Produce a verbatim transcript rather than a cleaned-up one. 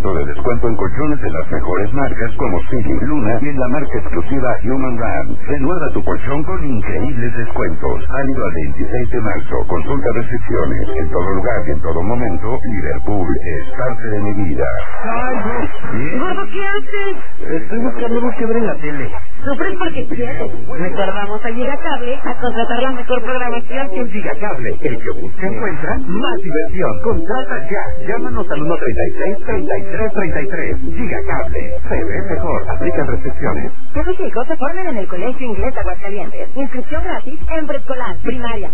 ciento de descuento en colchones de las mejores marcas como City, Luna y en la marca exclusiva Human Ram. Renueva tu colchón con increíbles descuentos. Válido al veintiséis de marzo. Consulta restricciones. En todo lugar y en todo momento, Liverpool es parte de mi vida. Ay, no. Gordo, ¿qué haces? Estoy buscando algo que ver en la tele. Sufres porque quieres. Recordamos a Gigacable a contratar la mejor programación. En Gigacable, el que busca encuentra más diversión. Contrata ya. Llámanos al uno treinta y seis, treinta y tres treinta y tres. Gigacable. Se ve mejor. Aplican restricciones. Tus hijos se forman en el Colegio Inglés de Aguascalientes. Inscripción gratis en preescolar, primaria,